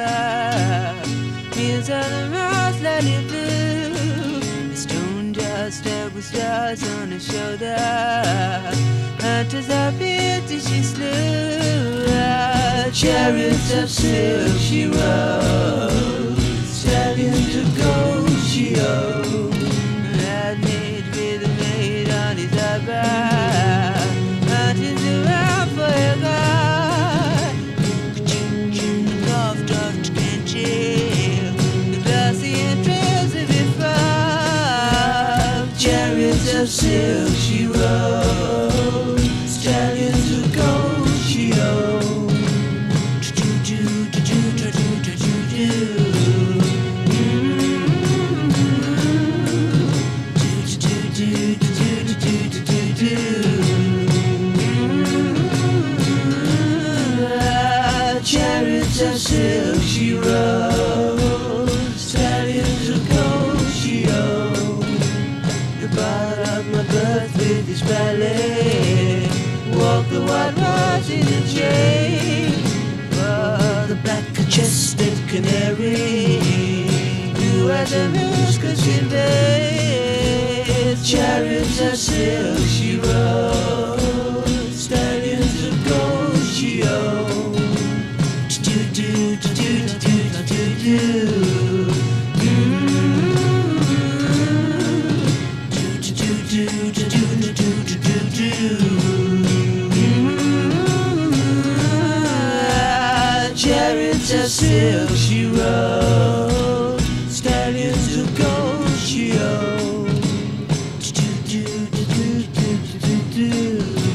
sugar. Meals of the mouth slightly blue. The stone just stared with stars on her shoulder. Hunters of beauty she slew. Chariots of silk she rode. Stallions of gold she owned. That made with a maid on his eyebrow. Mountains around for your God. The golf drop can't chill. The glassy and trails of your fog. Chariots of silk she rode. Stallions of gold she owned. Chariots of silk she rode. Stallions of gold she owned. The ballad of my birth with his ballet. Walk the white horse in a chain. For the black-chested canary, who had the muscus in bed. Chariots of silk she rode. Stallions of gold she owned. Chariots of silk she rode. Stallions of gold she owned.